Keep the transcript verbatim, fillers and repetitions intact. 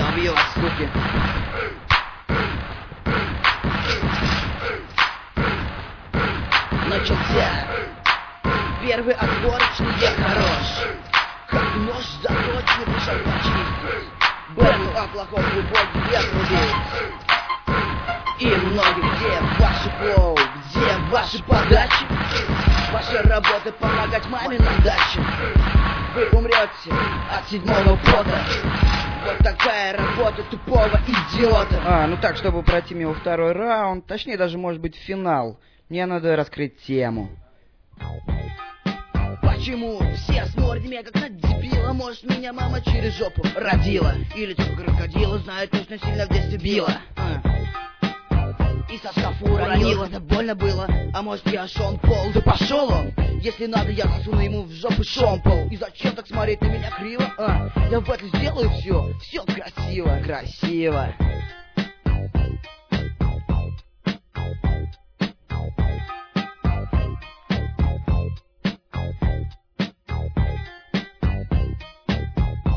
Убью вас, суки. Начался первый отборочный, я хорош. Как нож заточенный, пришел почистить. Бэтл о плохом глубокий вес рубить. И многие, где ваши флоу, где ваши подачи? Ваша работа помогать маме на даче. Вы умрете от седьмого пота. Вот такая работа тупого идиота. А, ну так, чтобы пройти мимо второй раунд, точнее даже может быть финал, мне надо раскрыть тему. Почему все смотрят меня как на дебила? Может, меня мама через жопу родила? Или только крокодила, знает, точно сильно в детстве била. а. И со шкафу уронила, это больно было. А может, я Шон Пол? Да пошел он! Если надо, я засуну ему в жопу шомпол. И зачем так смотреть на меня криво? А, я в это сделаю все, все красиво. Красиво.